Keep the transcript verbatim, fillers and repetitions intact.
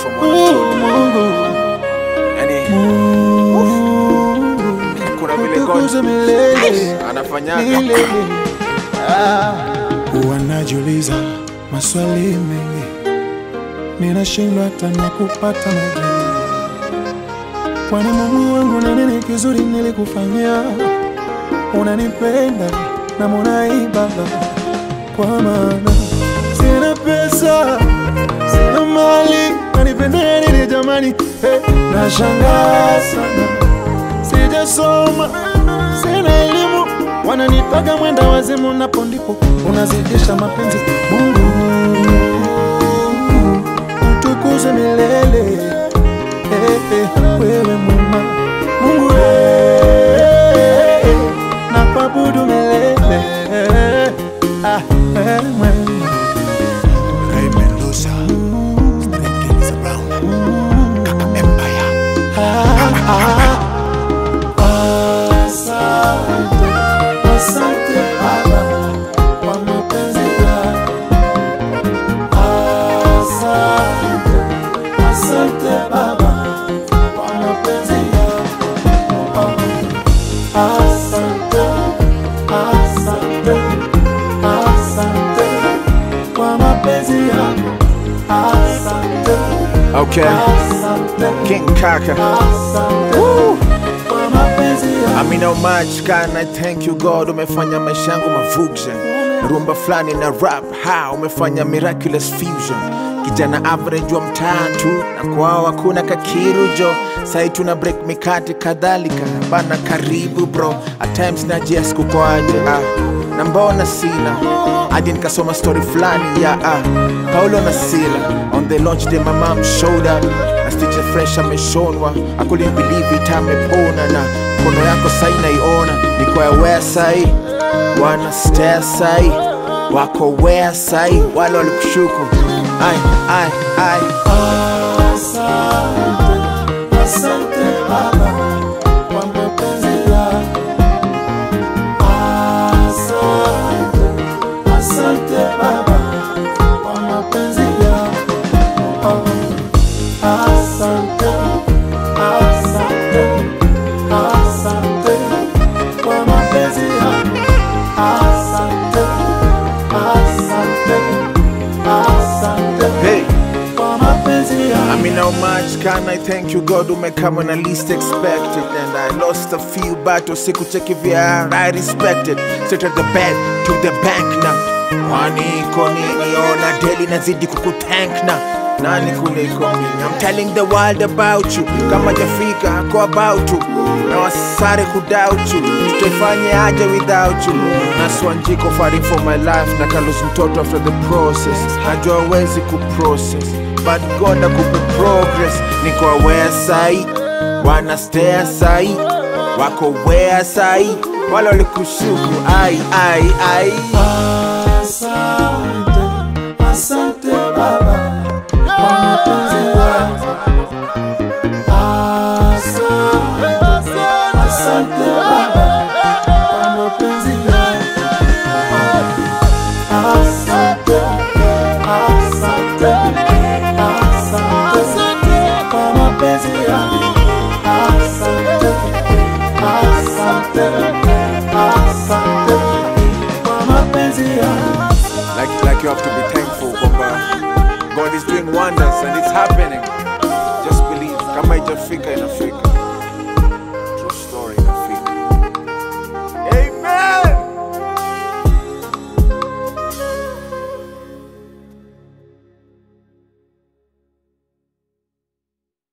for Mungu. Yani kuna vile God anafanyaga. Wanajiuliza maswali mengi, ninashindwa hata na kupata majibu. Kwani Mungu wangu ni nini kizuri nilikufanyia? Unanipenda na munaiba, kwa maana sina pesa, sina mali, nanipenda nini jamani? Hey, nashangaa sana, sijasoma, sina elimu, wananitaka mwenda wazimu, napo ndipo unazidisha mapenzi. Mungu utukuzwe milele, hey, hey, wewe mwema. Mungu hey, nakuabudu milele, ah, wewe mwema. Ray Mendoza, Street Kings Brown, Kaka Empire. Ah, ah, asante, asante Baba kwa mapenzi yako. Asante, asante Baba kwa mapenzi yako. Asante, asante, asante kwa mapenzi yako. Asante, Okay, asante, King Kaka. asante kwa mapenzi yako. Amina much can I thank you God, umefanya maisha yangu mavuction. Rumba flani na rap, ha, umefanya miraculous fusion. Kijana average wa mtatu, na kwao hakuna kakirujo. Sai tuna break mikate kadhalika, bana karibu bro. At times najias kukwaje, ah, na mbona sina hadi nikasoma story flani ya ah, Paulo na Sila. On the launch day my mom showed up, na stitch fresh ameshonwa. I couldn't believe it, amepona na kono yako sai naiona. Niko ya where sai, wana stare sai, wako where sai, wale walikushuku. Ai, ai, ai. Asante, asante Baba kwa mapenzi yako. Asante, asante Baba kwa mapenzi yako. Asante, asante, asante kwa mapenzi yako. Asante, asante, asante Hey, kwa mapenzi yako. I mean how much can I thank you God, umekama when I least expected. And I lost a few battles, siku cheki vya I respected. Straight at the bed, to the bank now. Wani koni niona daily nazidi kukuthank na nani kuliko mimi. I'm telling the world about you, kama jafika hako about you. Na wasare kudoubt you, tutafanye aje without you. Naswanjiko fighting for my life, na kalus mtoto after the process. Najua wezi kuprocess, but God akupe progress. Niko aware sai, wana stare sai, wako where sai, wala walikushuku. Ai, ai, ai. Asante, asante Baba kwa mapenzi yako. Asante, asante Baba kwa mapenzi yako. Asante, asante, asante kwa mapenzi yako. Asante, asante, asante kwa mapenzi yako. Like, like you have to be thankful, Baba. God is doing wonders and it's happening. Just believe. Kama ijafika inafika.